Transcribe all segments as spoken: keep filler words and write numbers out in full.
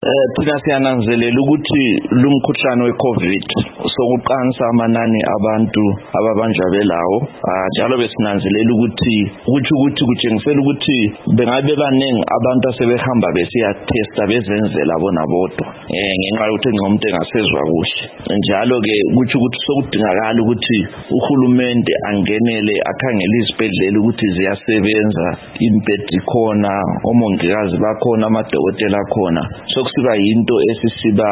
Eh thina siyananzelela ukuthi lumkhuhlane weCovid sokuqansa amanani abantu ababanjwa belawo njalo besinanzelela ukuthi ukuthi ukuthi kutshengisela ukuthi bengabe baningi abantu asebehamba besiya testa bezenzela bona bodwa eh ngenxa yokuthi ngcomuntu engasezwa kuhle njalo ke ukuthi ukuthi sokudingakala ukuthi uhulumende angenele akhangele izibhedlela ukuthi ziyasebenza impedi khona omongikazi bakhona amadokotela khona sokusiba yinto esisiba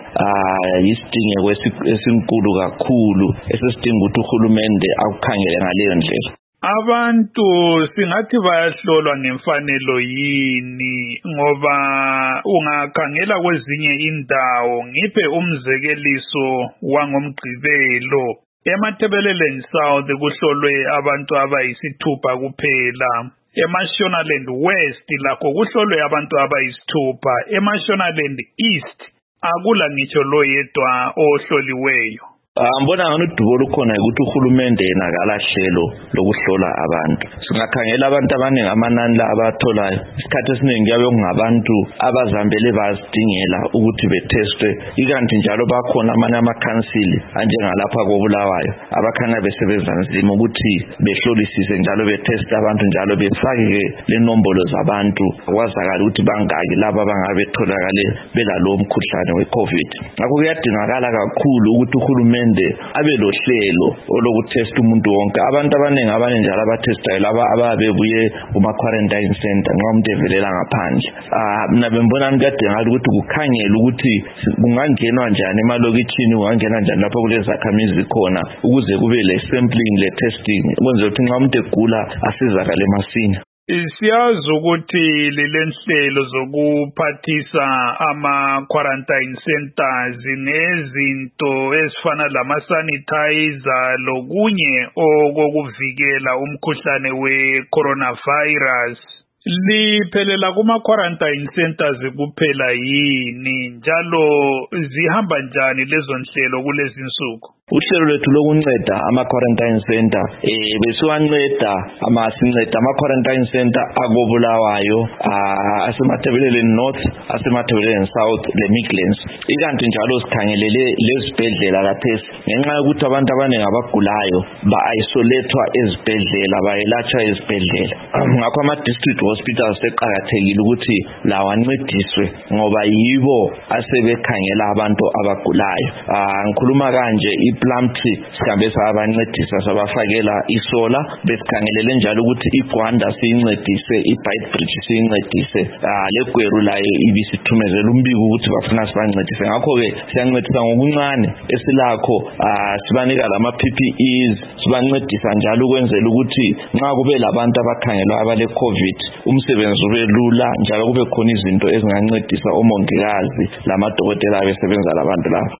isidingo esinkulu kakhulu esesidinga ukuthi uhulumende akukhangele ngaleyo ndlela. Abantu singathi bayahlolwa ngemfanelo yini ngoba ungakhangela kwezinye indawo ngiphe umzekeliso wangomgqibelo eMatabeleland South kuhlolwe abantu abayisithupha kuphela. EmaShonaland West lakho kuhlolwe abantu abayisithupha. EmaShonaland East akula ngitsho lo yedwa ohloliweyo. Ambona ngani udubo lukhona ukuthi uhulumende yena akalahlelo lokuhlola abantu. Singakhangela abantu abaningi amanani la abatholayo. Isikhathi esiningi kuyabe kungabantu abazambele bazidingela ukuthi betestwe. Ikanti njalo bakhona amanye amakhansili anjengalapha koBulawayo abakhanya besebenza nzima ukuthi behlolisise njalo betesta abantu njalo befake le nombolo zabantu kwazakala ukuthi bangaki laba abangabe betholakale belalo mkhuhlane weCovid. Ngakho kuyadingakala kakhulu ukuthi uhulumende abe lohlelo olokutesta umuntu wonke. Abantu abaningi abanye njalo abatestayo laba ababebuye kuma quarantine center nxa umuntu evelela ngaphandle. Ah mina bembona ngikadingakala ukuthi kukhangele ukuthi kungangenwa njani emalokitshini, kungangenwa njani lapho kulezakhamizi khona ukuze kube le sampling le testing ukwenzela ukuthi nxa umuntu egula asizakale masinya. Siyazi ukuthi lilenhlelo zokuphathisa ama-quarantine centers nezinto ezifana lama-sanitizer lokunye okokuvikela umkhuhlane we-coronavirus. Liphelela kuma-quarantine centers kuphela yini njalo zihamba njani lezo nhlelo kulezi nsuku? Uhlelo lwethu lokunceda ama-quarantine center eh besiwanceda amasinceda ama-quarantine center akoBulawayo aseMatabeleland North aseMatabeleland South le Midlands. Ikanti njalo sikhangelele lezibhedlela kathesi ngenxa yokuthi abantu abaningi abagulayo ba-isolethwa ezibhedlela bayelatshwa ezibhedlela. Ngakho ama-district hospitals seqakathekile ukuthi lawo ancediswe ngoba yibo asebekhangela abantu abagulayo. Ngikhuluma kanje iPlumtree sihambe sabancedisa sabafakela isola besikhangelele njalo ukuthi iGwanda siyincedise iBeitbridge siyincedise leGweru layo ibisithumezela umbiko ukuthi bafuna sibancedise. Ngakho ke siyancedisa ngokuncane esilakho sibanika lama P P Es sibancedisa njalo ukwenzela ukuthi nxa kube labantu abakhangelwa abale COVID umsebenzi ube lula njalo kube khona izinto ezingancedisa omongikazi lamadokotela abesebenza labantu labo.